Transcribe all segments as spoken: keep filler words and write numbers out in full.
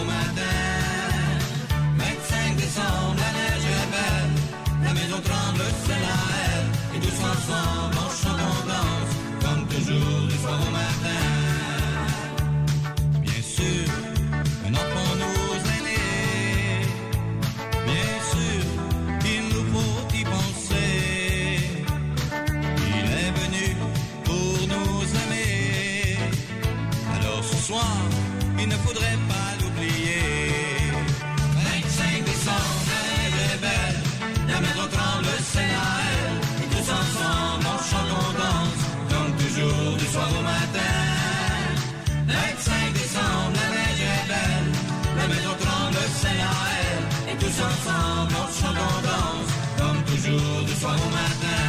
au matin. vingt-cinq décembre, la neige est belle, la maison tremble, c'est la elle, et tous ensemble on chante, on danse, comme toujours du soir au matin. Bien sûr, un enfant nous aînés, bien sûr, il nous faut y penser. Il est venu pour nous aimer, alors ce soir, il ne faudrait pas l'oublier. vingt-cinq décembre, la neige est belle, la maison tremble, c'est la elle, et tous ensemble on chante, on danse, comme toujours du soir au matin. vingt-cinq décembre, la neige est belle, la maison tremble, c'est la elle, et tous ensemble on chante, on danse, comme toujours du soir au matin.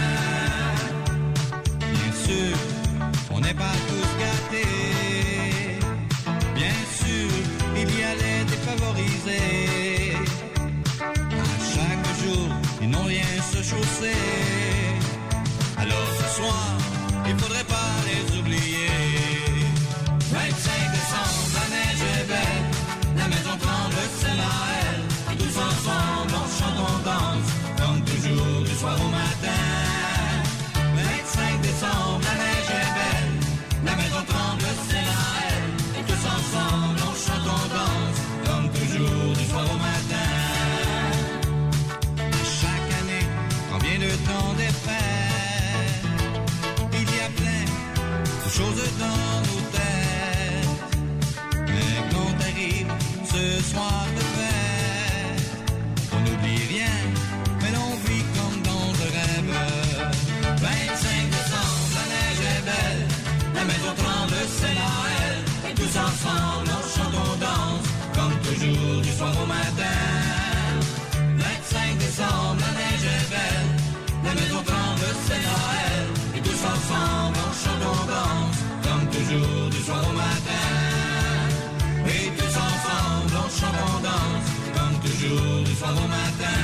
Bien sûr, on n'est pas tous gâtés, bien sûr, il y a les défavorisés. À chaque jour, ils n'ont rien se chausser. Alors ce soir, il faudrait pas les oublier. vingt-cinq décembre, la neige est belle, la maison tremble, c'est la elle, et tous ensemble on chante, on danse, comme toujours du soir au matin. vingt-cinq décembre, la neige est belle, la maison tremble, c'est la elle, et tous ensemble on chante, on danse, comme toujours du soir au matin. Chaque année, quand vient le temps des fêtes, il y a plein de choses dans nos têtes. Mais quand arrive ce soir de fête, on n'oublie rien, mais l'on vit comme dans un rêve. vingt-cinq décembre, la neige est belle, la maison tremble, c'est la elle, et tous ensemble on chante, on danse, comme toujours du soir au matin. vingt-cinq décembre, la neige est belle, la maison tremble, c'est la elle, et tous ensemble on chante, on danse, comme toujours du soir au matin. Et tous ensemble on chante, on danse, comme toujours du soir au matin.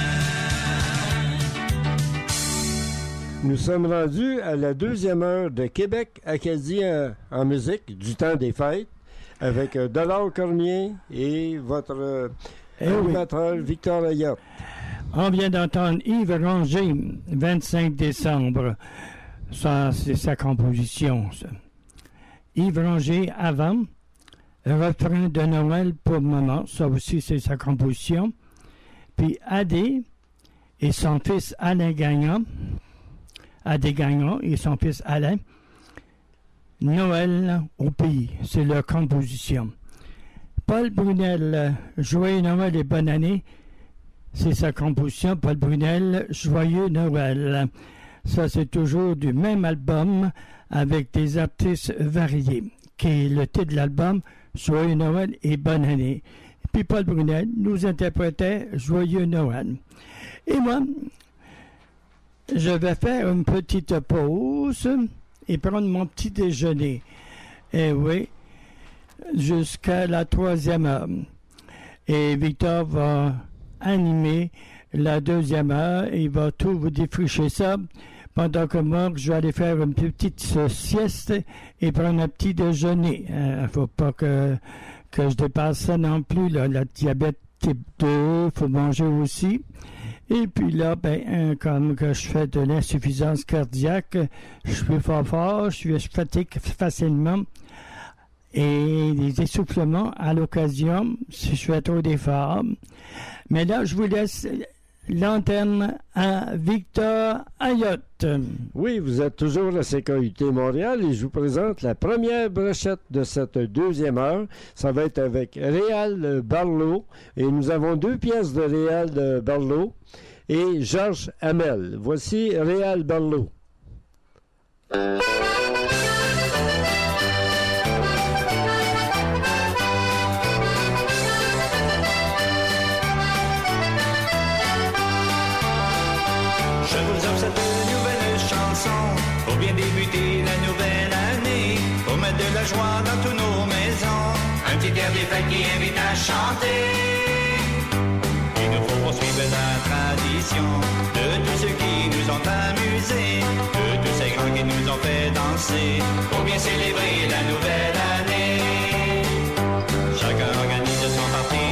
Nous sommes rendus à la deuxième heure de Québec Acadie en, en musique du temps des fêtes avec euh, Dollar Cormier et votre euh, Eh animateur oui. Victor Ayotte. On vient d'entendre Yves Ranger, vingt-cinq décembre. Ça, c'est sa composition, ça. Yves Ranger avant, refrain de Noël pour maman, ça aussi c'est sa composition. Puis Adé et son fils Alain Gagnon, Adé Gagnon et son fils Alain, Noël au pays, c'est leur composition. Paul Brunel, Joyeux Noël et bonne année, c'est sa composition. Paul Brunel, Joyeux Noël. Ça, c'est toujours du même album avec des artistes variés, qui est le titre de l'album, Joyeux Noël et bonne année. Puis Paul Brunel nous interprétait Joyeux Noël. Et moi, je vais faire une petite pause et prendre mon petit déjeuner. Et oui, jusqu'à la troisième heure. Et Victor va animer la deuxième heure. Il va tout vous défricher ça. Pendant que moi, je vais aller faire une petite sieste et prendre un petit déjeuner. Il ne faut pas que, que je dépasse ça non plus. Là. Le diabète type deux, il faut manger aussi. Et puis là, ben, hein, comme que je fais de l'insuffisance cardiaque, je suis fort fort, je suis je fatigue facilement. Et des essoufflements à l'occasion, si je fais trop d'efforts. Mais là, je vous laisse l'antenne à Victor Ayotte. Oui, vous êtes toujours à C K U T Montréal et je vous présente la première brochette de cette deuxième heure. Ça va être avec Réal Barlow et nous avons deux pièces de Réal Barlow et Georges Hamel. Voici Réal Barlow. Pour bien débuter la nouvelle année, pour mettre de la joie dans toutes nos maisons, un petit air des fêtes qui invite à chanter. Il nous faut poursuivre la tradition de tous ceux qui nous ont amusés, de tous ces grands qui nous ont fait danser, pour bien célébrer la nouvelle année. Chacun organise son parti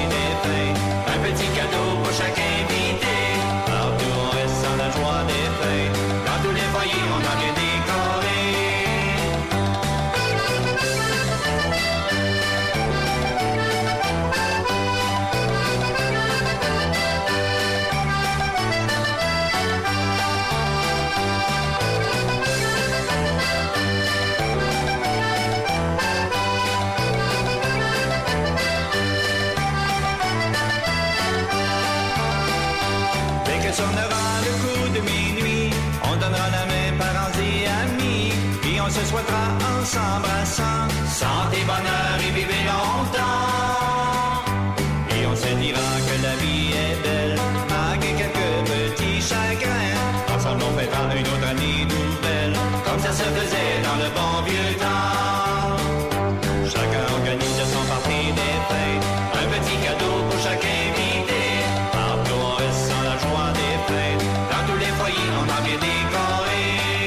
sonnera le coup de minuit, on donnera la main parents et amis, puis on se souhaitera en s'embrassant, santé, bonheur et vivez longtemps. Et on se dira que la vie est belle, malgré quelques petits chagrins. Ensemble on fêtera une autre année nouvelle, comme ça se faisait dans le bon vieux temps. Chacun organise son parti des fêtes, un petit cadeau pour chaque invité. Partout on ressent la joie des fêtes, dans tous les foyers on en vient décorer.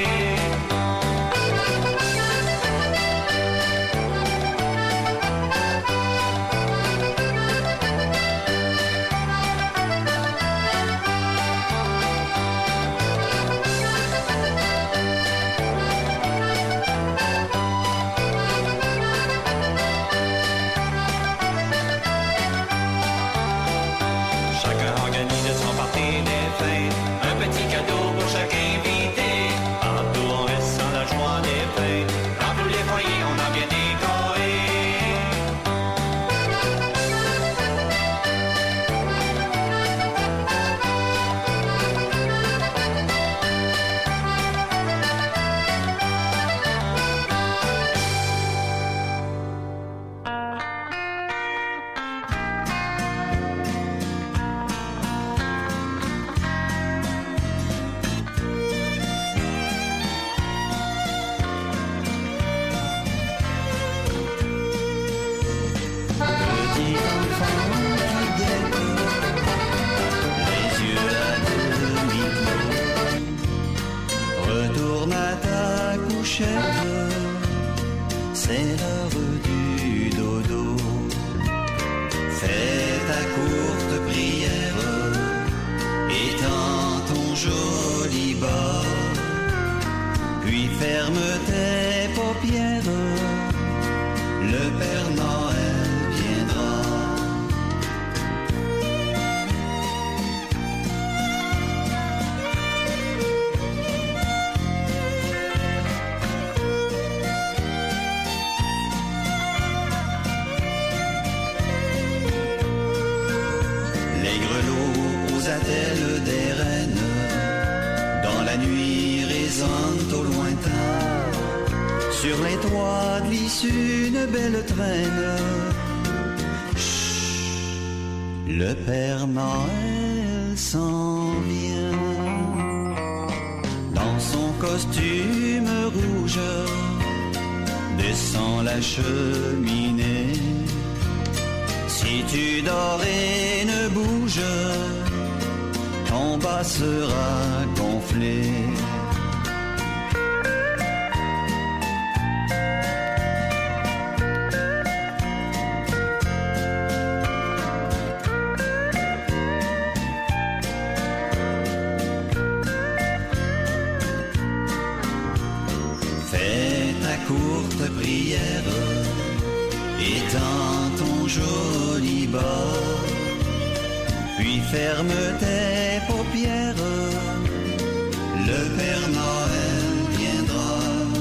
C'est l'heure du dodo. Fais ta courte prière, étends ton joli bas, puis ferme tes paupières, le Père Noël viendra. Attelle des rennes, dans la nuit résonnent au lointain, sur les toits glisse une belle traîne. Chut, le Père Noël s'en vient, dans son costume rouge, descend la cheminée. Si tu dors et ne bouges, ton bas sera gonflé. Fais ta courte prière, étends ton joli bas, puis ferme tes paupières, le Père Noël viendra.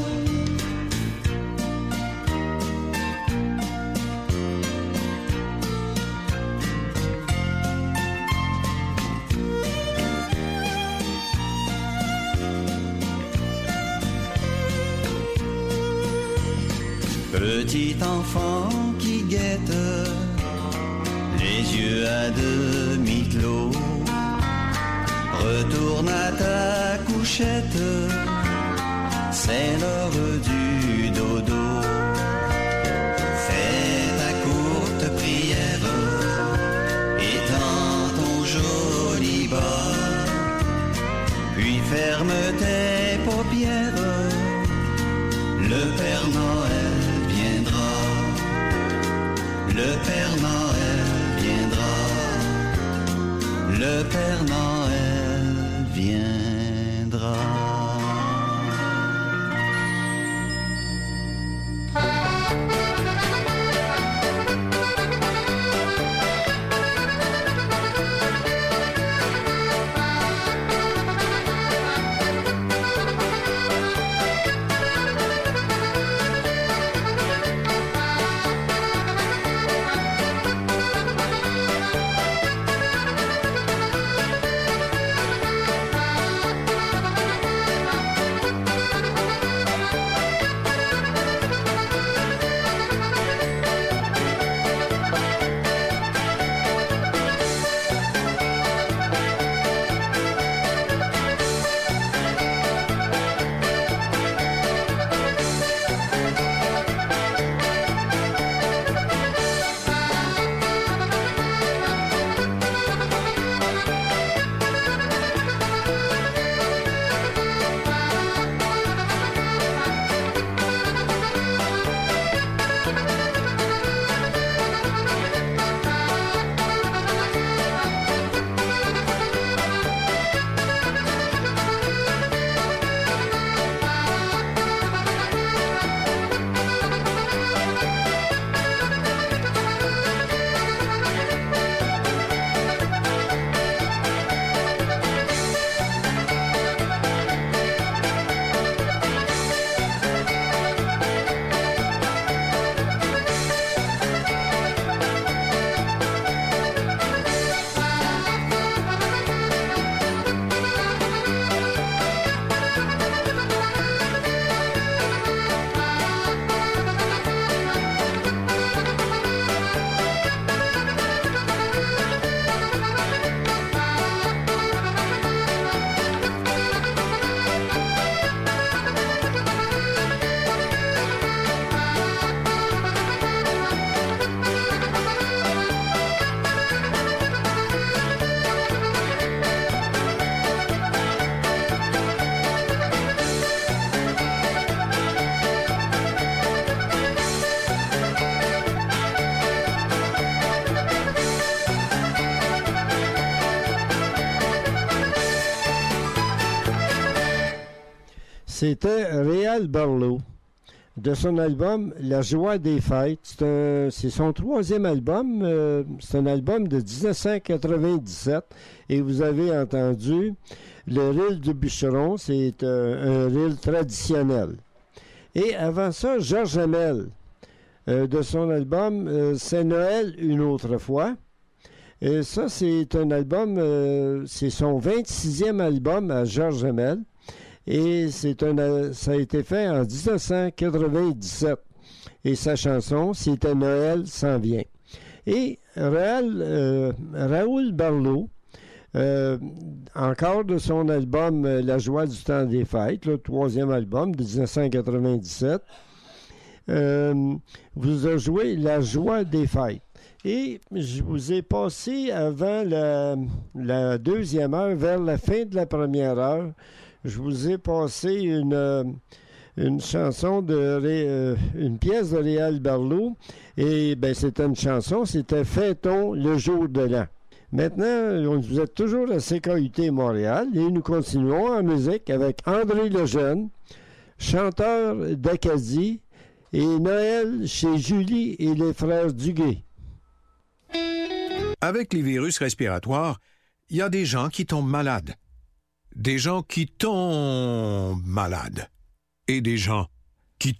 Petit enfant qui guette, les yeux à demi clos, retourne à ta couchette, c'est l'heure du dodo. Fais ta courte prière, étends ton joli bas, puis ferme tes paupières, le Père Noël viendra. Le Père Noël viendra. Le Père Noël viendra. C'était Réal Barlow, de son album La joie des fêtes. C'est, un, c'est son troisième album. Euh, c'est un album de dix-neuf cent quatre-vingt-dix-sept. Et vous avez entendu le reel du bûcheron. C'est euh, un reel traditionnel. Et avant ça, Georges Hamel, euh, de son album euh, C'est Noël une autre fois. Et ça, c'est un album, euh, c'est son vingt-sixième album à Georges Hamel. Et c'est un, ça a été fait en dix-neuf cent quatre-vingt-dix-sept. Et sa chanson, c'était Noël s'en vient. Et Raoul, euh, Raoul Barlow, euh, encore de son album La joie du temps des fêtes, le troisième album de dix-neuf cent quatre-vingt-dix-sept, euh, vous a joué La joie des fêtes. Et je vous ai passé avant la, la deuxième heure, vers la fin de la première heure, je vous ai passé une, une chanson de euh, une pièce de Réal Barlow. Et ben c'était une chanson, c'était Fêtons le jour de l'an. Maintenant, vous êtes toujours à C K U T Montréal et nous continuons en musique avec André Lejeune, chanteur d'Acadie, et Noël chez Julie et les frères Duguay. Avec les virus respiratoires, il y a des gens qui tombent malades. Des gens qui tombent malades. Et des gens qui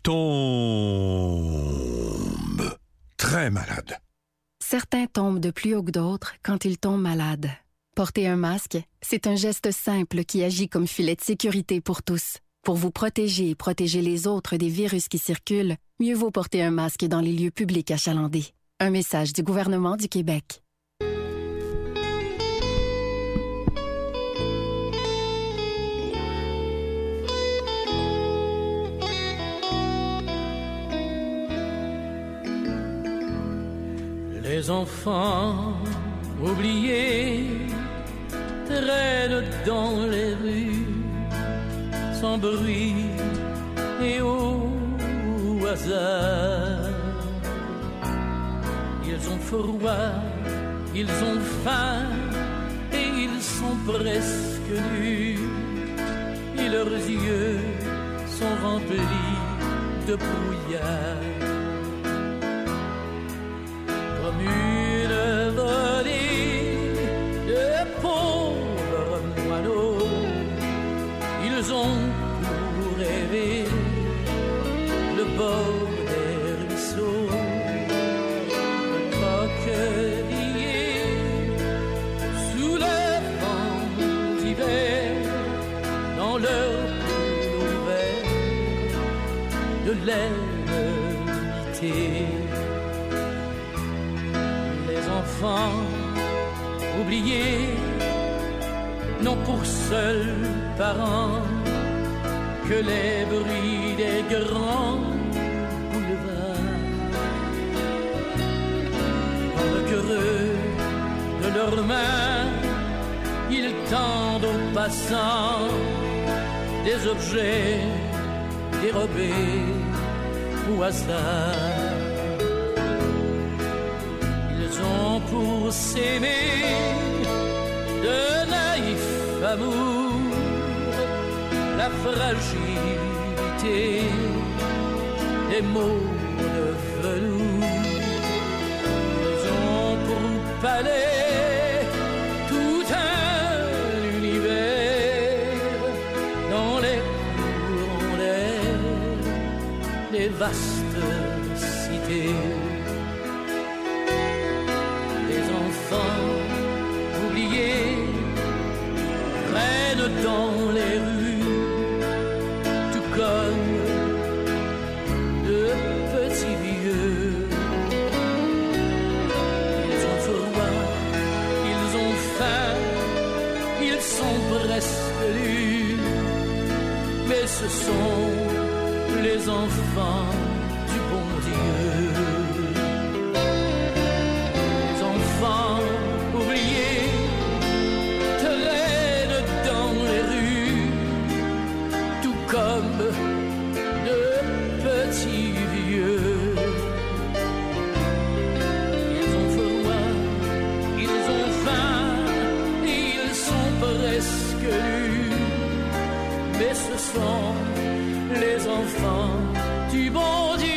tombent très malades. Certains tombent de plus haut que d'autres quand ils tombent malades. Porter un masque, c'est un geste simple qui agit comme filet de sécurité pour tous. Pour vous protéger et protéger les autres des virus qui circulent, mieux vaut porter un masque dans les lieux publics achalandés. Un message du gouvernement du Québec. Les enfants oubliés traînent dans les rues sans bruit et au hasard. Ils ont froid, ils ont faim et ils sont presque nus. Et leurs yeux sont remplis de brouillard. Comme une volée de pauvres moineaux, ils ont pour rêver le bord des ruisseaux, le croquelier sous le vent d'hiver, dans leur peau vert de l'humidité. Enfants oubliés n'ont pour seuls parents que les bruits des grands boulevards. Dans le creux de leurs mains, ils tendent aux passants des objets dérobés au hasard. Pour s'aimer de naïf amour, la fragilité des mots de velours. Ils ont pour palais tout un univers dans les courants d'air, les vastes cités. Oubliés traînent dans les rues, tout comme de petits vieux. Ils ont froid, ils ont faim, ils sont presque nus, mais ce sont les enfants du bon Dieu. Oubliés traînent dans les rues, tout comme de petits vieux. Ils ont froid, ils ont faim, ils sont presque nus, mais ce sont les enfants du bon Dieu.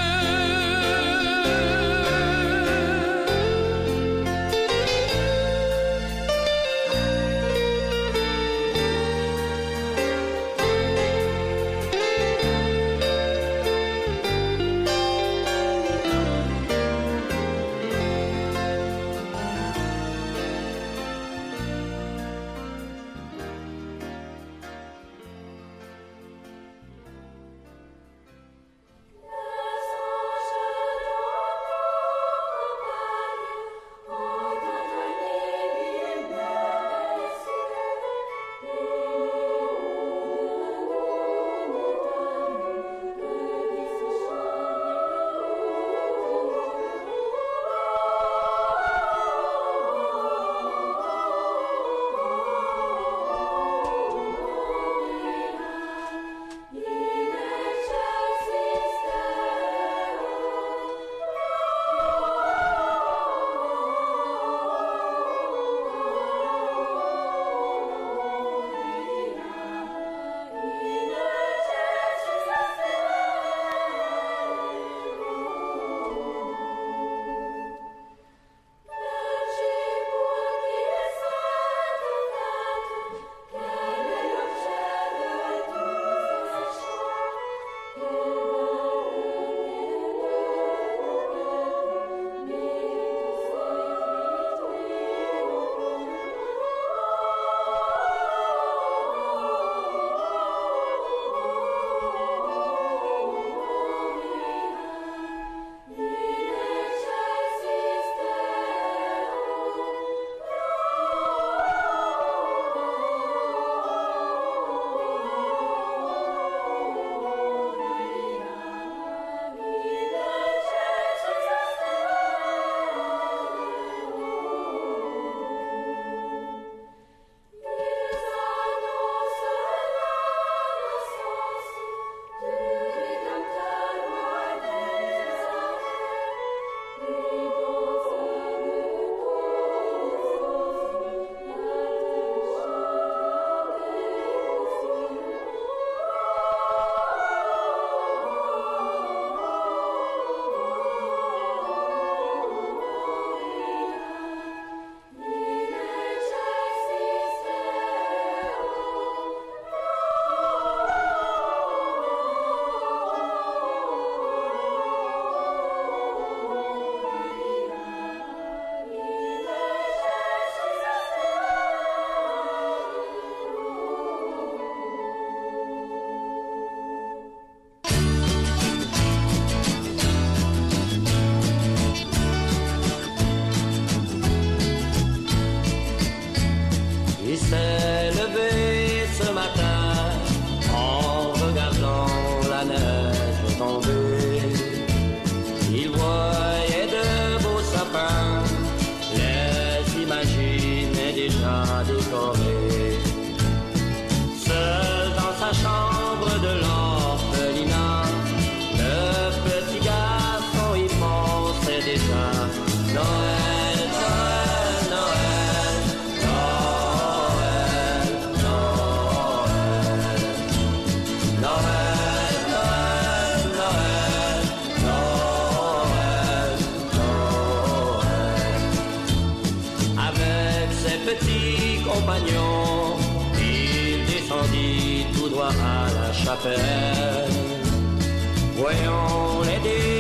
Voyons les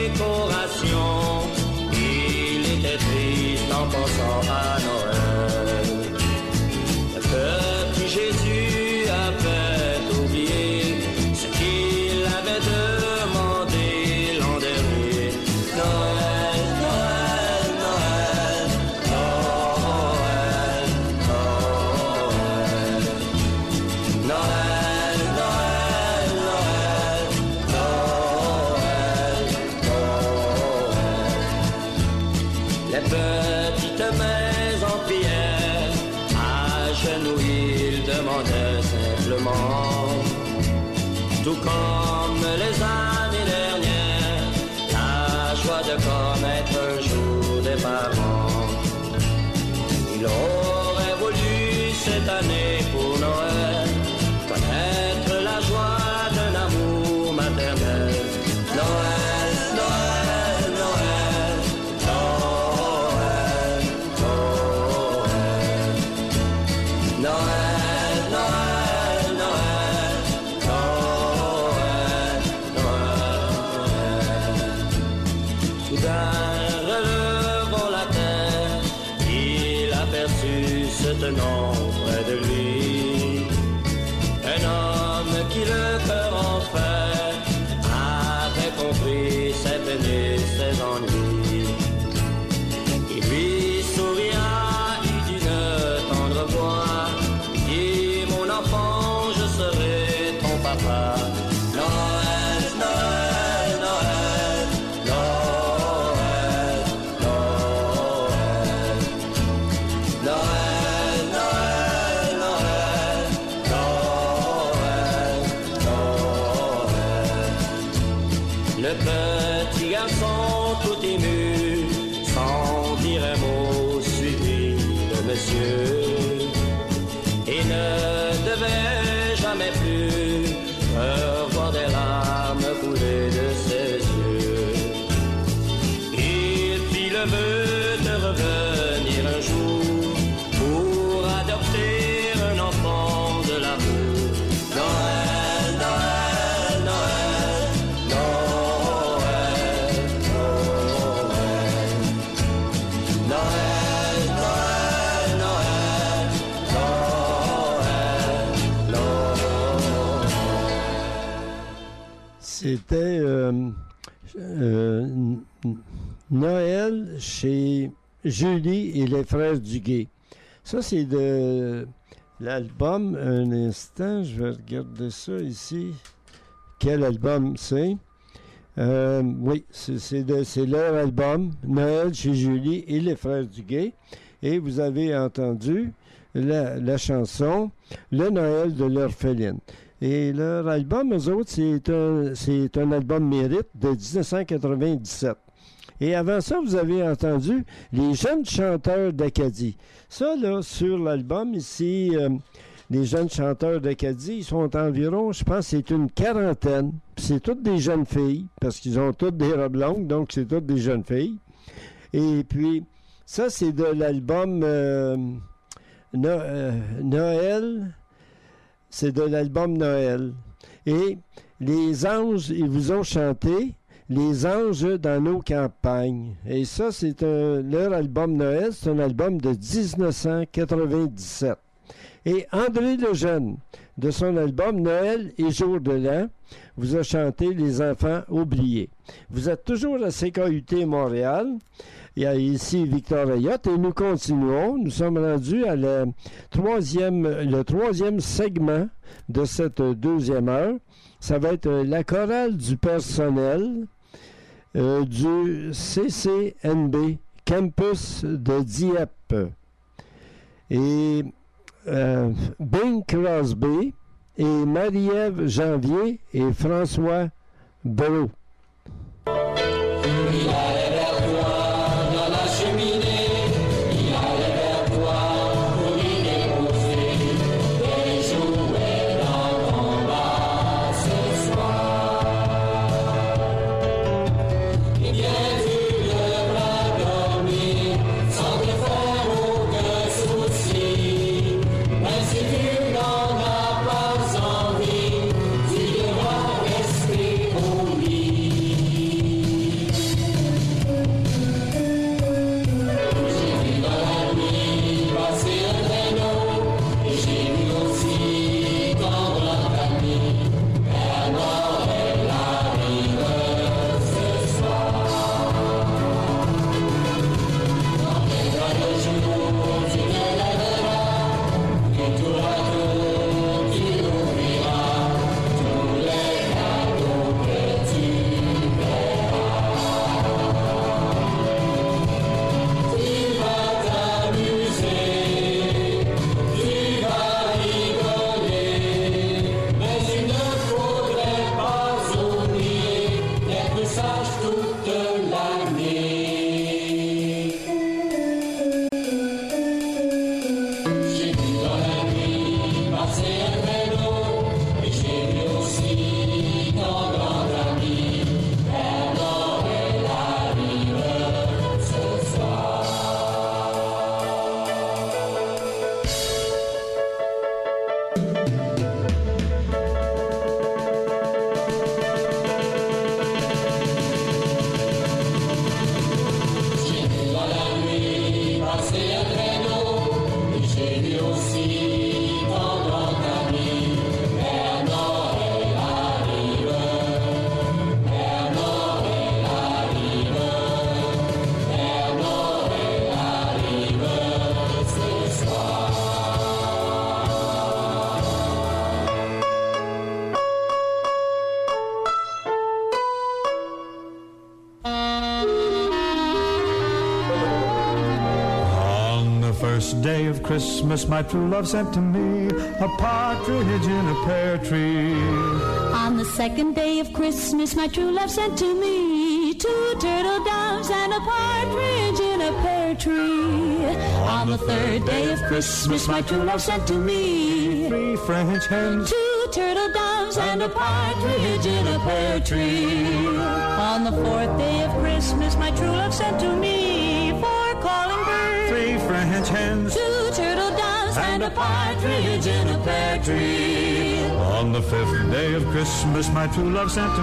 décorations, il était triste en pensant à Noël. Le petit Jésus avait oublié ce qu'il avait demandé l'an dernier. Noël, Noël, Noël, Noël, Noël, Noël, Noël, Noël, Noël, Noël. Les petites mains en prière, à genoux ils demandaient simplement, tout comme les années dernières, la joie de connaître un jour des parents. Il aurait voulu cette année pour Noël connaître la joie d'un amour aperçu se tenant près de lui un homme qui le cœur en fait avait compris ses peines et ses ennuis. Il lui souria et d'une tendre voix dit: mon enfant, je serai ton papa. Noël, Noël, Noël, Noël, Noël, Noël, Noël, Noël, Noël, Noël. Le petit garçon tout ému, sans dire un mot, suivit le monsieur et ne devait jamais plus revoir des larmes couler de ses yeux. Il fit le vœu de revenir un jour pour adopter un enfant de la rue. Noël, Noël, Noël, Noël, Noël, Noël, Noël, Noël, Noël, Noël. C'était euh, euh, Noël chez Julie et les frères Duguay. Ça, c'est de l'album. Un instant, je vais regarder ça ici. Quel album c'est? Euh, oui, c'est, c'est, de, c'est leur album, Noël chez Julie et les frères Duguay. Et vous avez entendu la, la chanson Le Noël de l'orpheline. Et leur album, eux autres, c'est un, c'est un album mérite de dix-neuf cent quatre-vingt-dix-sept. Et avant ça, vous avez entendu les jeunes chanteurs d'Acadie. Ça, là, sur l'album, ici, euh, les jeunes chanteurs d'Acadie, ils sont environ, je pense, c'est une quarantaine. Puis c'est toutes des jeunes filles, parce qu'ils ont toutes des robes longues, donc c'est toutes des jeunes filles. Et puis, ça, c'est de l'album euh, no, euh, Noël. C'est de l'album Noël. Et les anges, ils vous ont chanté Les anges dans nos campagnes. Et ça, c'est un, leur album Noël. C'est un album de dix-neuf cent quatre-vingt-dix-sept. Et André Lejeune, de son album Noël et Jour de l'An, vous a chanté Les enfants oubliés. Vous êtes toujours à C K U T Montréal. Il y a ici Victor Ayotte et nous continuons. Nous sommes rendus à la troisième, le troisième segment de cette deuxième heure. Ça va être la chorale du personnel euh, du C C N B Campus de Dieppe. Et euh, Bing Crosby et Marie-Ève Janvier et François Belot. Il allait vers toi dans la cheminée, il allait vers toi pour y déposer et jouer dans ton bas ce soir. Et bien tu devras dormir sans te faire aucun souci, mais si tu n'en as pas envie, tu devras rester au lit. day of Christmas, my true love sent to me a partridge in a pear tree. On the second day of Christmas, my true love sent to me two turtle doves and a partridge in a pear tree. On the third day of Christmas, my true love sent to me three French hens, two turtle doves and a partridge in a pear tree. On the fourth day of Christmas, my true love sent to me four calling birds, three French hens, two turtle doves and a partridge in a pear tree. On the fifth day of Christmas, my true love sent to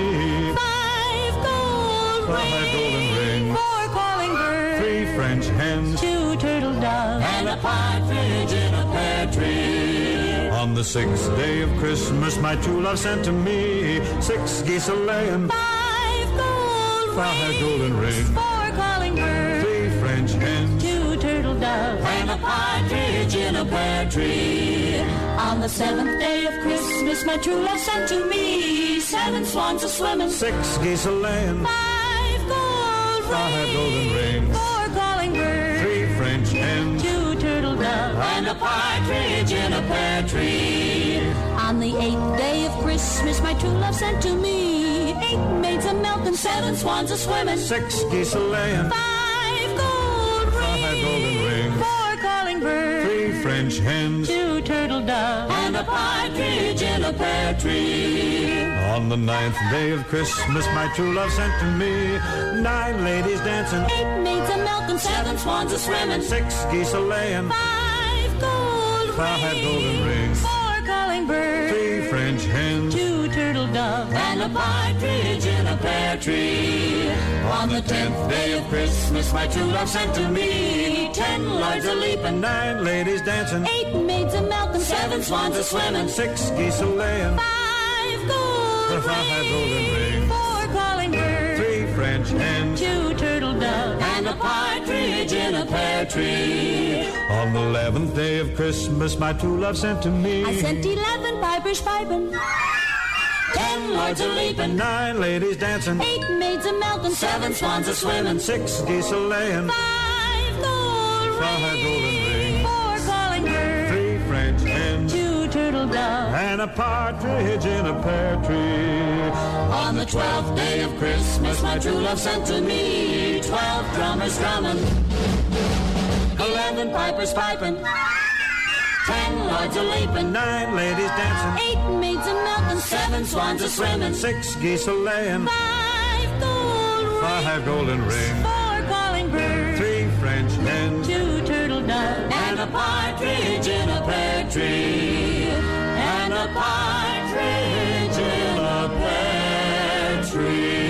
me five gold five golden rings, four calling birds, three French hens, two turtle doves and a partridge in a pear tree. On the sixth day of Christmas, my true love sent to me six geese a-laying, five gold five golden rings, four calling birds, three French hens, two turtle doves and a partridge in a pear tree. On the seventh day of Christmas, my true love sent to me seven swans a-swimming, six geese a-laying, five gold five golden rings, four calling birds, three French hens, two turtle doves and a partridge in a pear tree. On the eighth day of Christmas, my true love sent to me eight maids a-milking, seven swans a-swimming, six geese a-laying, five gold five golden rings, four calling birds, three French hens, two turtle doves and a partridge in a pear tree. On the ninth day of Christmas, my true love sent to me nine ladies dancing, eight maids a-milking, seven swans a-swimming, six geese a-laying, five gold five golden rings, four calling birds, three French hens, two turtle doves and a partridge in a pear tree. On the tenth day of Christmas, my true love sent to me ten lords a-leaping, nine ladies dancing, eight maids a-milking, seven swans a-swimming, six geese a-laying, five gold five golden rings, four calling birds, three French hens, two turtle doves and a partridge in a pear tree. On the eleventh day of Christmas, my true love sent to me I sent eleven pipers piping, ten lords a-leaping, nine ladies dancing, eight maids a-milking, seven swans a-swimming, six geese a-laying, five gold five golden rings, four calling birds, three French hens, two turtle doves and a partridge in a pear tree. On the twelfth day of Christmas, my true love sent to me twelve drummers drumming, eleven pipers piping, ten lords a-leaping, nine ladies dancing, eight maids a-milking, seven swans a-swimming, six geese a-laying, five gold five golden rings, four calling birds, three French hens, two turtle doves and a partridge in a pear tree, and a partridge in a pear tree.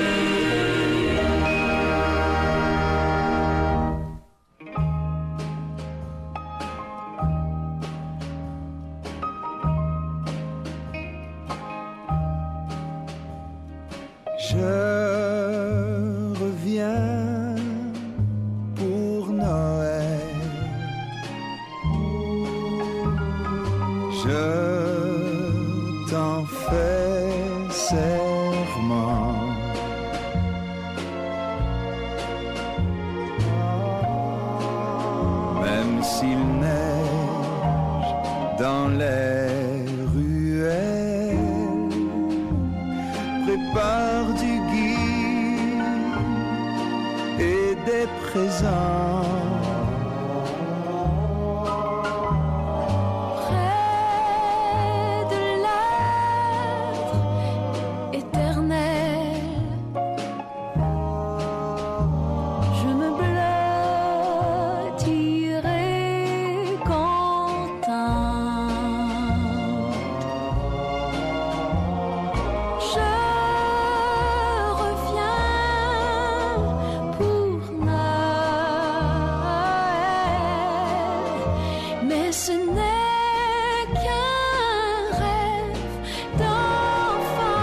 Je reviens pour Noël. Je t'en fais serment. Même s'il neige dans les ruelles, prépare du gui et des présents. près de l'être éternel. Je me blottirai contente. Je reviens pour Noël, mais ce n'est qu'un rêve d'enfant.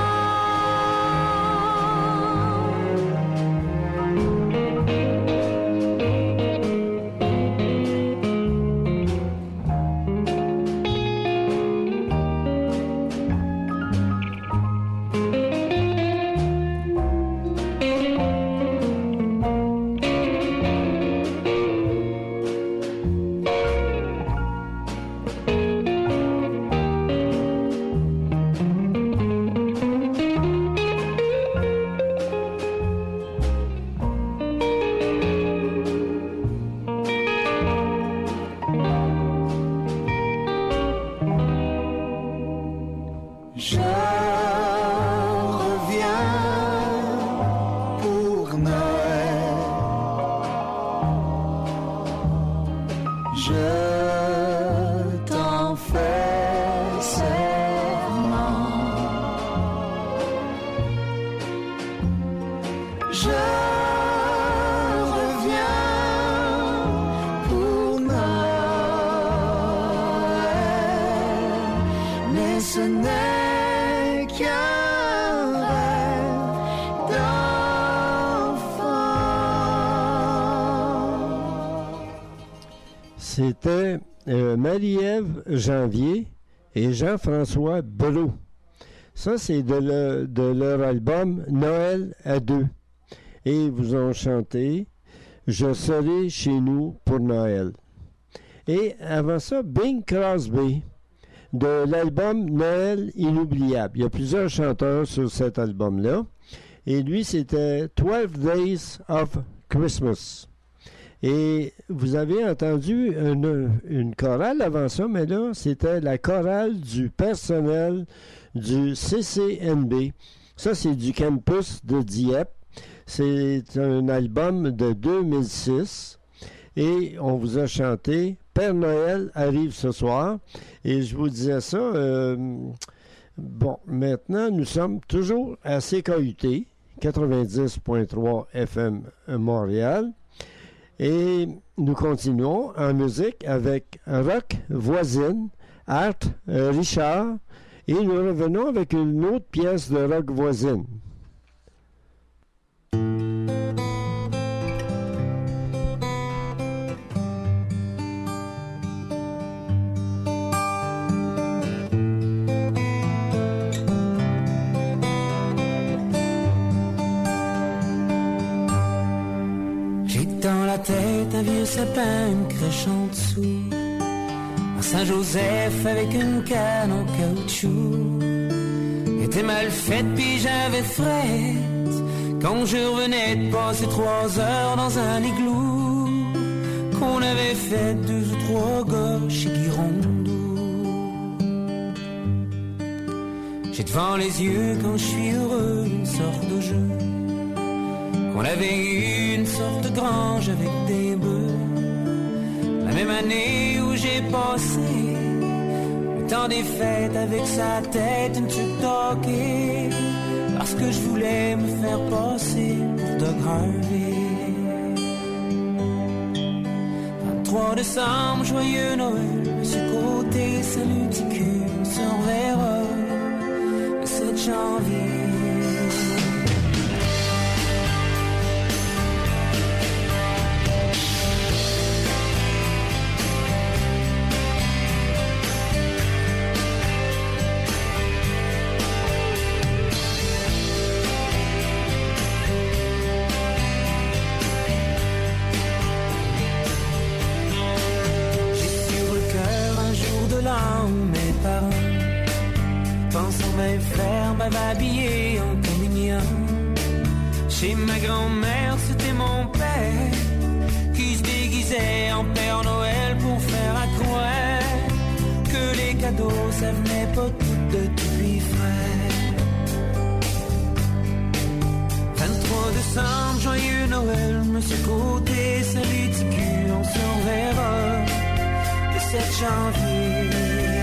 Je t'en fais serment. Je ce n'est qu'un rêve d'enfant. C'était euh, Marie-Ève Janvier et Jean-François Brault. Ça, c'est de, le, de leur album Noël à deux. Et ils vous ont chanté « Je serai chez nous pour Noël ». Et avant ça, Bing Crosby, de l'album Noël inoubliable. Il y a plusieurs chanteurs sur cet album-là. Et lui, c'était twelve Days of Christmas. Et vous avez entendu une, une chorale avant ça, mais là, c'était la chorale du personnel du C C N B. Ça, c'est du campus de Dieppe. C'est un album de deux mille six. Et on vous a chanté « Père Noël arrive ce soir ». Et je vous disais ça, euh, bon, maintenant, nous sommes toujours à C K U T, quatre-vingt-dix point trois F M Montréal. Et nous continuons en musique avec Rock Voisine, Art Richard. Et nous revenons avec une autre pièce de Rock Voisine. Tête, un vieux sapin, une crèche en dessous, un Saint-Joseph avec une canne en caoutchouc. Était mal faite pis j'avais frette quand je revenais de passer trois heures dans un igloo qu'on avait fait deux ou trois gars chez Guirondeau. J'ai devant les yeux quand je suis heureux une sorte de jeu, qu'on avait eu une sorte de grange avec des bœufs. La même année où j'ai passé le temps des fêtes avec sa tête une tuque d'hockey, parce que je voulais me faire passer pour Doug Harvey. vingt-trois décembre, joyeux Noël, Monsieur Côté, salut petit cul, on se reverra le sept janvier. Habillé en communion chez ma grand-mère, c'était mon père qui se déguisait en Père Noël pour faire à croire que les cadeaux ça venait pas tout de tout lui frère. vingt-trois décembre, joyeux Noël, Monsieur Côté, salut petit cul, on se reverra le sept janvier.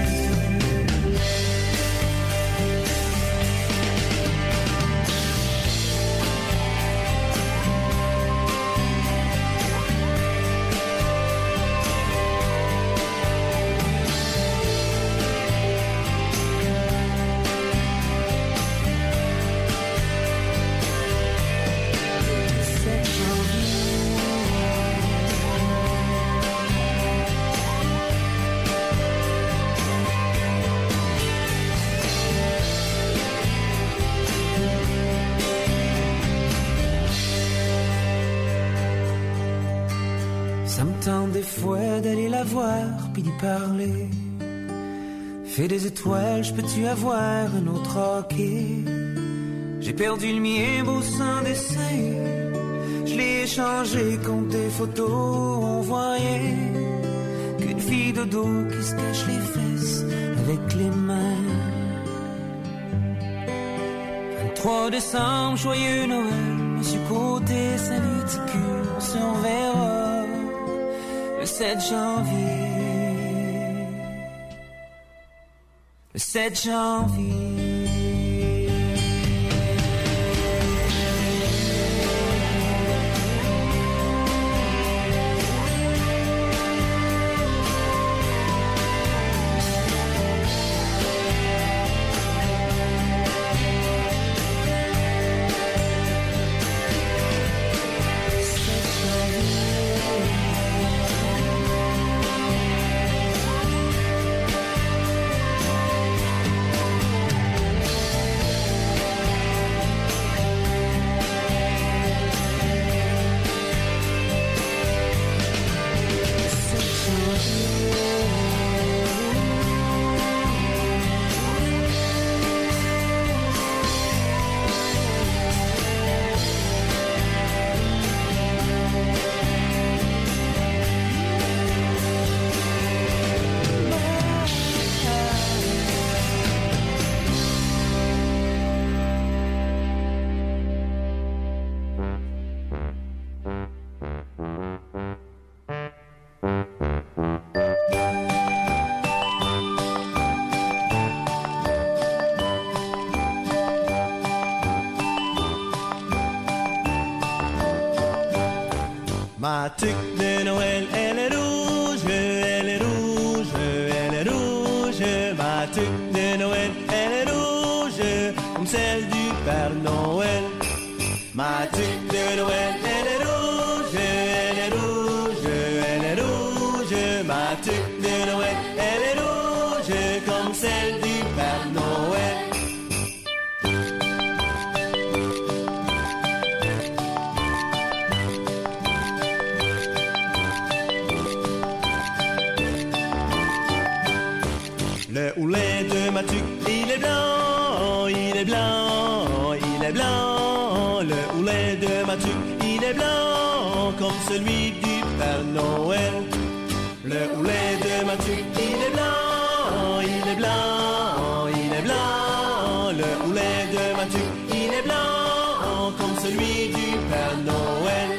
Des fois d'aller la voir puis d'y parler. Fais des étoiles, je peux-tu avoir un autre hockey? J'ai perdu le mien beau sans dessin, je l'ai échangé contre des photos, on voit rien qu'une fille de dos qui se cache les fesses avec les mains. vingt-trois décembre, joyeux Noël, Monsieur Côté, salut petit cul, on se reverra sept janvier, le sept janvier. Ma tuque de Noël, elle est rouge, elle est rouge, elle est rouge. Ma tuque de Noël, elle est rouge, comme celle du Père Noël. Ma tuque de Noël, elle est rouge, elle est rouge, elle est rouge. Ma tuque de Noël, elle est rouge, comme celle du Père Noël. Le houlet de ma tuque, il est blanc, il est blanc, il est blanc. Le houlet de ma tuque, il est blanc, comme celui du Père Noël. Le houlet de ma tuque, il est blanc, il est blanc, il est blanc. Le houlet de ma tuque, il est blanc, comme celui du Père Noël.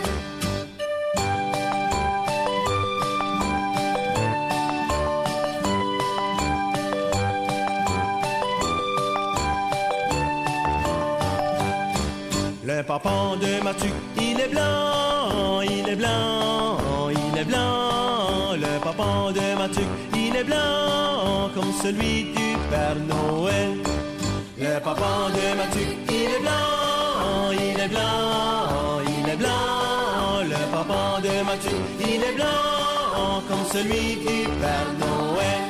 Le papan de ma tuque, il est blanc, il est blanc, il est blanc. Le papan de ma tuque, il est blanc, comme celui du Père Noël. Le papan de ma tuque, il est blanc, il est blanc, il est blanc. Le papan de ma tuque, il est blanc, comme celui du Père Noël.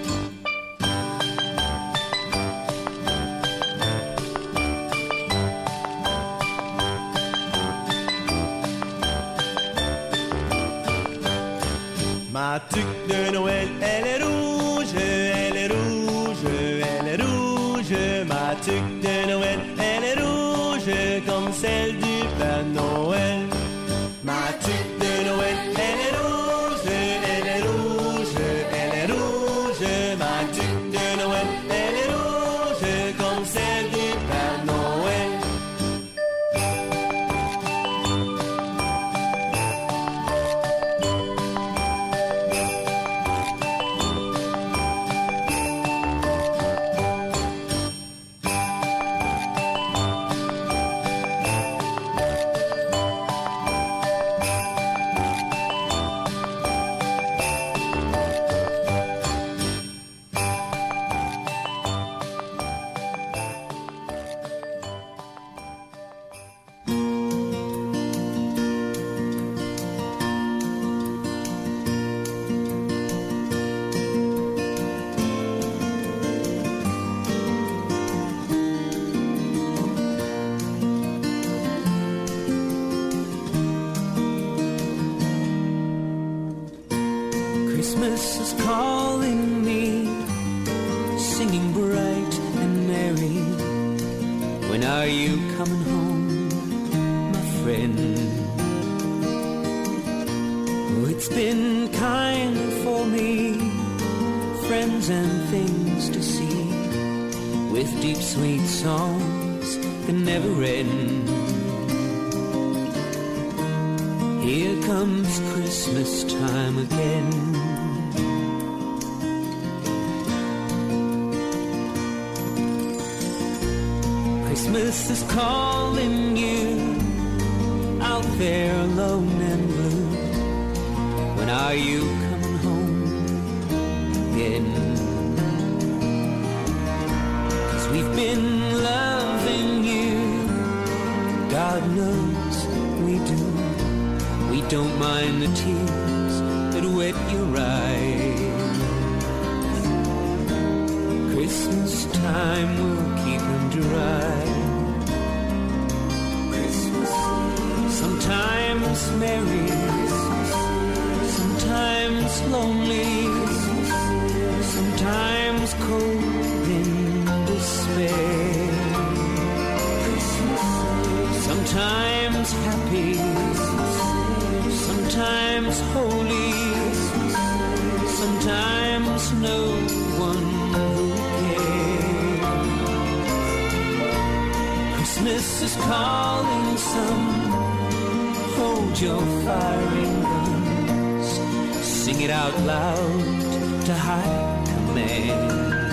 Ma tuque de Noël, elle est rouge, elle est rouge, elle est rouge. Ma tuque de Noël, elle est rouge, comme celle du Père Noël. Ma tuque de Noël, elle est rouge, elle est rouge, elle est rouge. Ma tuque de Noël, elle est rouge, comme celle du Père Noël. Christmas is calling me, singing bright and merry. When are you coming home, my friend? Oh, it's been kind for me, friends and things to see, with deep sweet songs that never end. Here comes Christmas time again. Christmas is calling you out there alone and blue. When are you coming home again? 'Cause we've been loving you, God knows we do. We don't mind the tears that wet your eyes. Christmas time will keep them dry. Christmas, sometimes merry, sometimes lonely, sometimes cold in despair. Christmas, sometimes happy, sometimes holy, sometimes no one who cares. Christmas is calling some, hold your firing guns, sing it out loud to high command.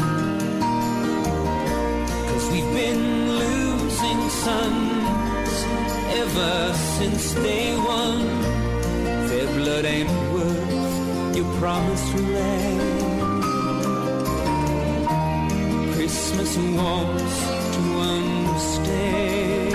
'Cause we've been losing sons ever since day one. Their blood ain't worth your promised land. Christmas wants to understand.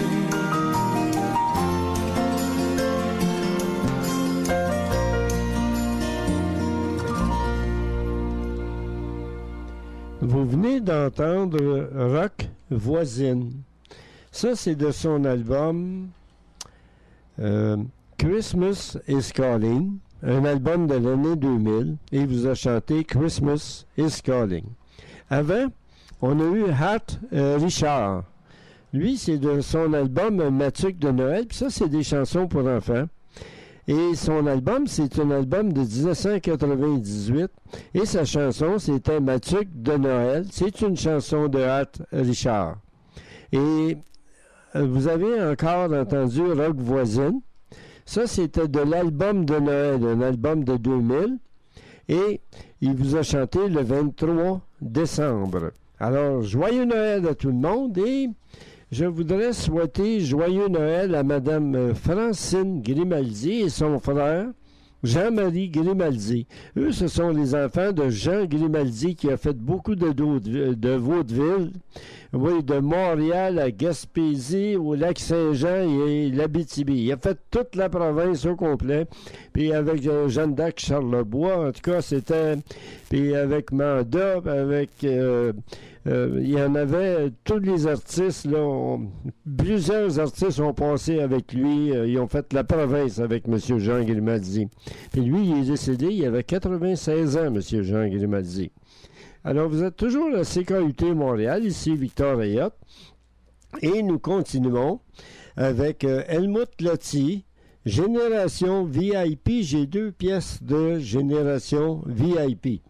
Vous venez d'entendre Rock Voisine. Ça, c'est de son album euh, Christmas is Calling, un album de l'année deux mille, et il vous a chanté Christmas is Calling. Avant, on a eu Hart euh, Richard. Lui, c'est de son album Matuque de Noël, puis ça, c'est des chansons pour enfants. Et son album, c'est un album de dix-neuf cent quatre-vingt-dix-huit, et sa chanson, c'était Matuque de Noël. C'est une chanson de Hart Richard. Et vous avez encore entendu Rock Voisine. Ça, c'était de l'album de Noël, un album de deux mille. Et il vous a chanté le vingt-trois décembre. Alors, joyeux Noël à tout le monde. Et je voudrais souhaiter joyeux Noël à Mme Francine Grimaldi et son frère Jean-Marie Grimaldi. Eux, ce sont les enfants de Jean Grimaldi qui a fait beaucoup de, de, de vaudeville. Oui, de Montréal à Gaspésie, au Lac-Saint-Jean et l'Abitibi. Il a fait toute la province au complet. Puis avec euh, Jeanne d'Arc Charlebois, en tout cas, c'était... Puis avec Manda, avec... Euh, euh, il y en avait... Tous les artistes, là, ont, plusieurs artistes ont passé avec lui. Euh, ils ont fait la province avec M. Jean Grimaldi. Puis lui, il est décédé, il avait quatre-vingt-seize ans, M. Jean Grimaldi. Alors, vous êtes toujours à C K U T Montréal, ici Victor Ayotte, et nous continuons avec euh, Helmut Lotti, Génération V I P. J'ai deux pièces de Génération V I P.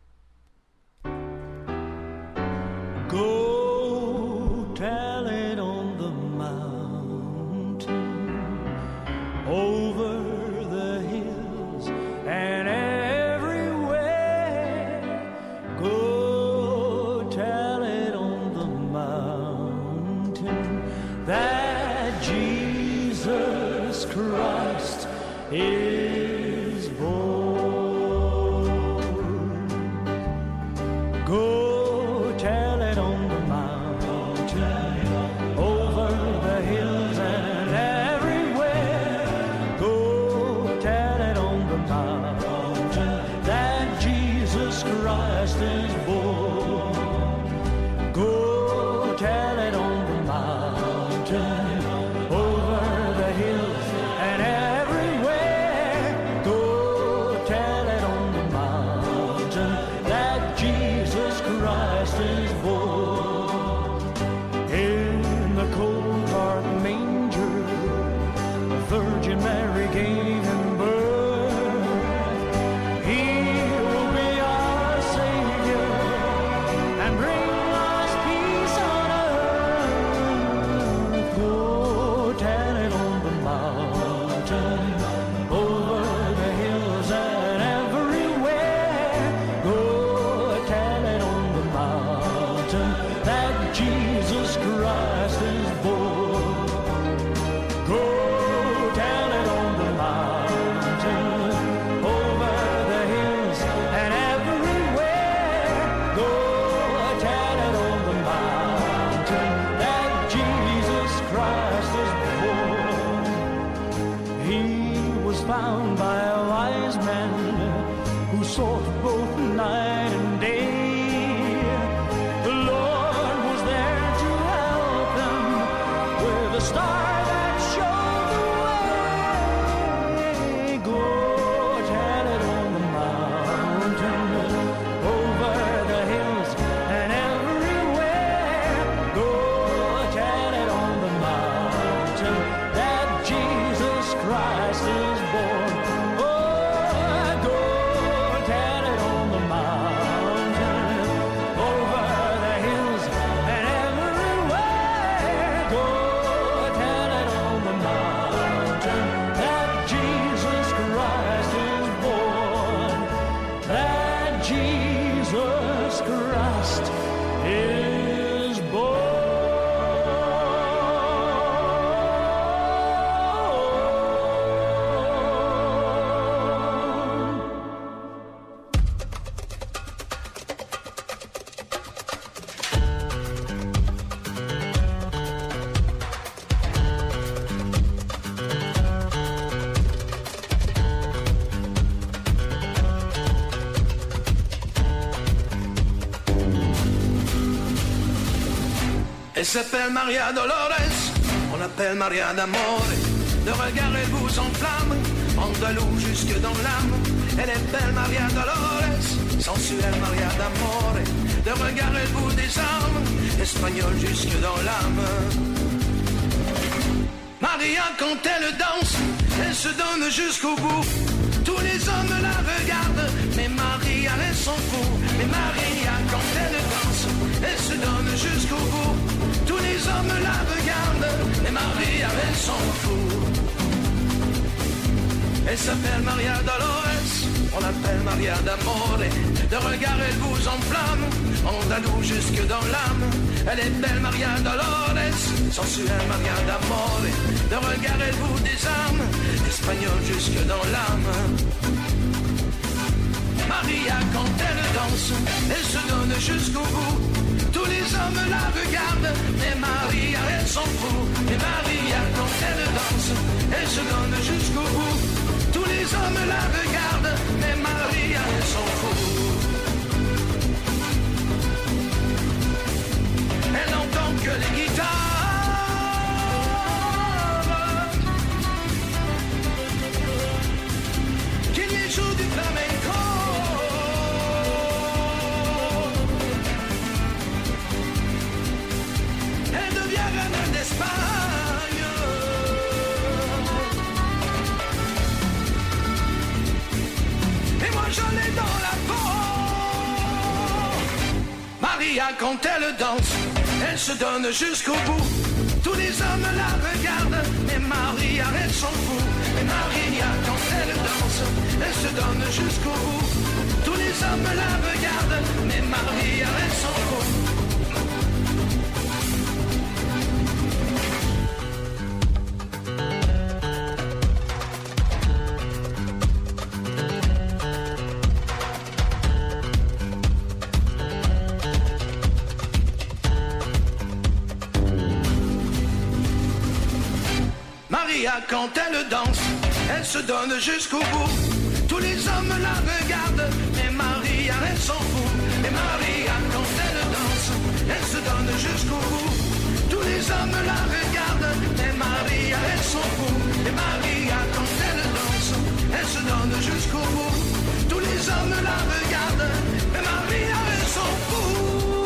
Go tell it on the mountain, over the hills and Christ is born. Go tell it on the mountain, over the hills and everywhere. Go tell it on the mountain that Jesus Christ is born. Go tell it on the mountain, Savior, night and day. The Lord was there to help them with a star that showed the way. Go tell it on the mountain, over the hills and everywhere. Go tell it on the mountain that Jesus Christ is born. Oh, go tell it on the mountain, over the hills and everywhere. Go tell it on the mountain that Jesus Christ is born. That Jesus Christ is born. Elle s'appelle Maria Dolores, on l'appelle Maria d'Amore. De regard elle vous enflamme, andalou jusque dans l'âme. Elle est belle Maria Dolores, sensuelle Maria d'Amore. De regard elle vous désarme, espagnole jusque dans l'âme. Maria quand elle danse, elle se donne jusqu'au bout. Tous les hommes la regardent, mais Maria elle s'en fout. Mais Maria quand elle danse, elle se donne jusqu'au bout. Tous les hommes la regardent, mais Maria elle s'en fout. Elle s'appelle Maria Dolores, on l'appelle Maria d'Amore. De regard elle vous enflamme, andalou jusque dans l'âme. Elle est belle Maria Dolores, sensuelle Maria d'Amore. De regard elle vous désarme, espagnole jusque dans l'âme. Maria quand elle danse, elle se donne jusqu'au bout. Tous les hommes la regardent, mais Maria elle s'en fout. Mais Maria quand elle danse, elle se donne jusqu'au bout. Tous les hommes la regardent, mais Maria elle s'en fout. Elle n'entend que les guitares qui lui jouent du flamenco. Elle devient reine d'Espagne. Et moi j'en ai dans la peau. Maria quand elle danse, elle se donne jusqu'au bout. Tous les hommes la regardent, mais Maria elle s'en fout. Mais Maria quand elle danse, elle se donne jusqu'au bout. Tous les hommes la regardent, mais Maria elle s'en fout. Maria quand elle danse, elle se donne jusqu'au bout. Tous les hommes la regardent, mais Maria elle s'en fout. Et Maria quand elle danse, elle se donne jusqu'au bout. Tous les hommes la regardent, mais Maria elle s'en fout. Et Maria quand elle danse, elle se donne jusqu'au bout. Tous les hommes la regardent, mais Maria elle s'en fout.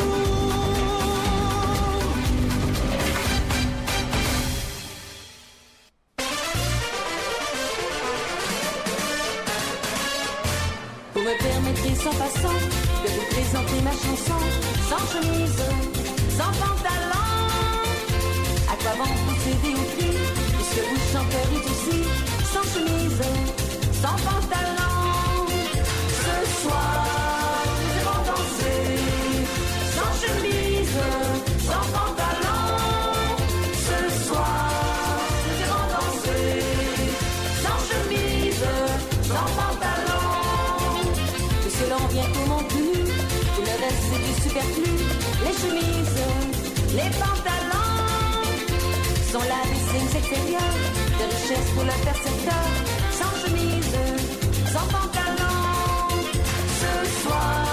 Vous me permettrez sans passant de vous présenter ma chanson. Sans chemise, sans pantalon. À quoi bon procéder au cri, puisque vous chanterez aussi. Sans chemise, sans pantalon. Ce soir, nous allons danser. Sans chemise, sans pantalon. Ce soir, nous allons danser. Sans chemise, sans pantalon. L'on vient au mon plus, tout le reste c'est du superflu. Les chemises, les pantalons sont là des signes extérieurs de richesse pour le percepteur. Sans chemise, sans pantalon, ce soir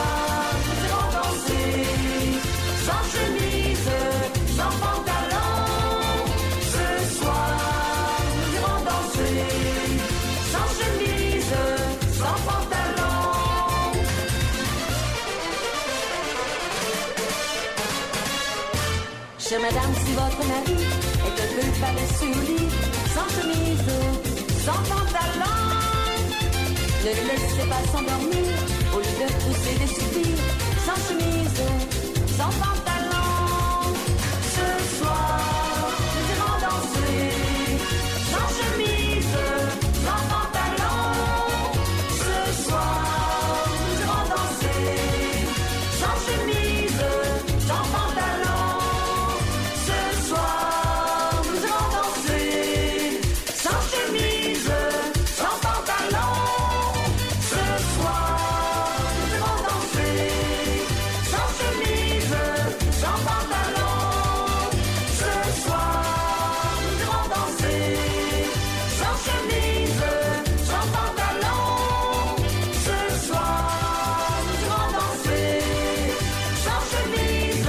Chère madame, si votre mari est un peu paresseux, lit, sans chemise, sans pantalon, ne le laissez pas s'endormir au lieu de pousser des soupirs. Sans chemise, sans pantalon, ce soir, nous irons danser. Sans chemise, sans pantalon, ce soir, nous irons danser. Sans chemise, sans pantalon, ce soir, nous irons danser. Sans chemise, sans pantalon, ce soir, nous irons danser. Sans chemise, sans pantalon, ce soir, nous irons danser. Sans chemise, sans pantalon, ce soir, nous irons danser. Sans chemise,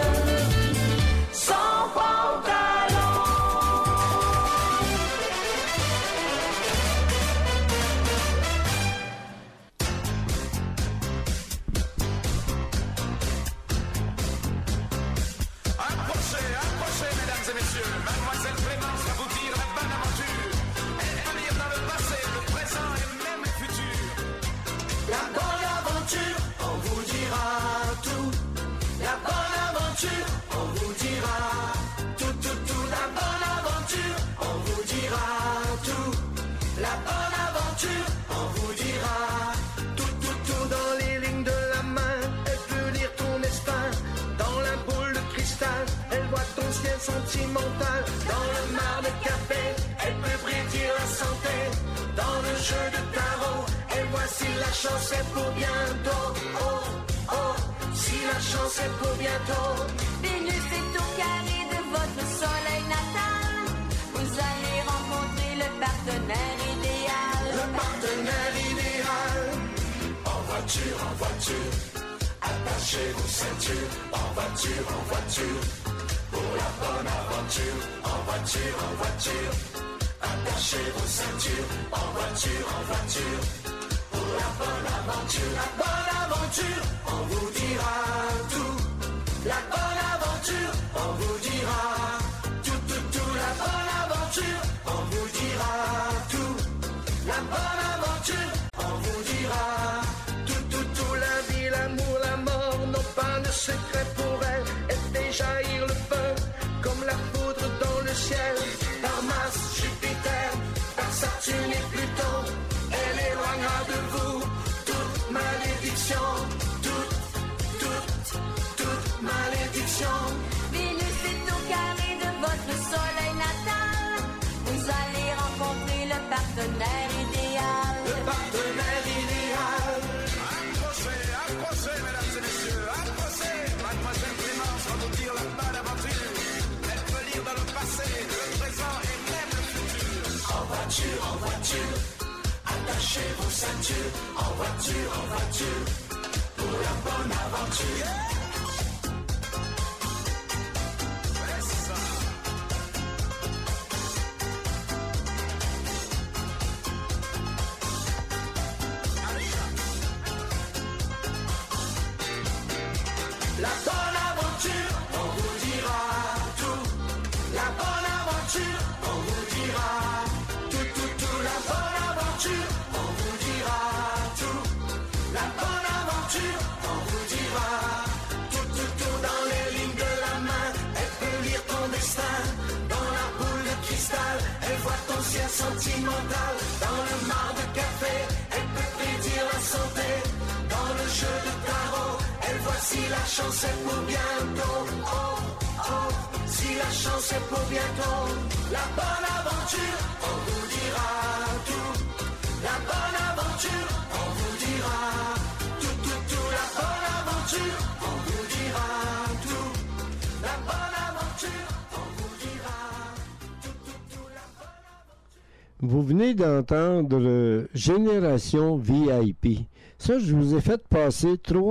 sans pantalon. Approchez, approchez, mesdames et messieurs. Mademoiselle Clémence va vous dire la bonne aventure. Elle va lire dans le passé, le présent et même le futur. La bonne aventure, on vous dira tout. La bonne aventure, on vous dira tout, tout, tout. La bonne aventure, on vous dira tout. La bonne aventure, on vous dira tout, tout, tout. Dans les lignes de la main, elle peut lire ton destin. Dans la boule de cristal, elle voit ton ciel sentimental. Dans le mar de café, elle peut prédire la santé. Dans le jeu de tarot, elle voit si la chance est pour bientôt. Oh, oh, si la chance est pour bientôt. Vénus est au carré de votre soleil natal. Vous allez rencontrer le partenaire idéal. Le partenaire idéal. En voiture, en voiture, attachez vos ceintures. En voiture, en voiture, pour la bonne aventure. En voiture, en voiture, attachez vos ceintures. En voiture, en voiture, pour la bonne aventure. La bonne aventure, on vous dira tout. La bonne aventure, on vous dira tout, tout, tout. La bonne aventure, on vous dira tout. La bonne aventure, on vous dira tout, tout, tout. La vie, l'amour, la mort n'ont pas de secret pour elle. Elle fait jaillir le feu comme la poudre dans le ciel. Par Mars, Jupiter, par Saturne et Pluton, elle éloignera de vous toute malédiction. Toute, toute, toute malédiction. Vénus est au carré de votre soleil natal. Vous allez rencontrer le partenaire idéal. Le partenaire idéal. Approchez, approchez, mesdames et messieurs, approchez. Mademoiselle Clémence va vous dire la bonne aventure. Elle peut lire dans le passé, le présent et même le futur. En voiture, en voiture, attachez vos ceintures. En voiture, en voiture, pour la bonne aventure. La bonne aventure, on vous dira tout. La bonne aventure, on vous dira tout, tout, tout. La bonne aventure, on vous dira tout. La bonne aventure, on vous dira tout, tout, tout. Dans les lignes de la main, elle peut lire ton destin. Dans la boule de cristal, elle voit ton ciel sentimental. Dans le mar de café, elle peut prédire la santé. Dans le jeu de tarot, elle voit si la chance est pour bientôt. Oh, oh, si la chance est pour bientôt. La bonne aventure, on vous dira tout. La bonne aventure, on vous dira tout, tout, tout. La bonne aventure, on vous dira tout. La bonne aventure, on vous dira tout, tout, tout. La bonne aventure. Vous venez d'entendre Génération V I P. Ça, je vous ai fait passer trois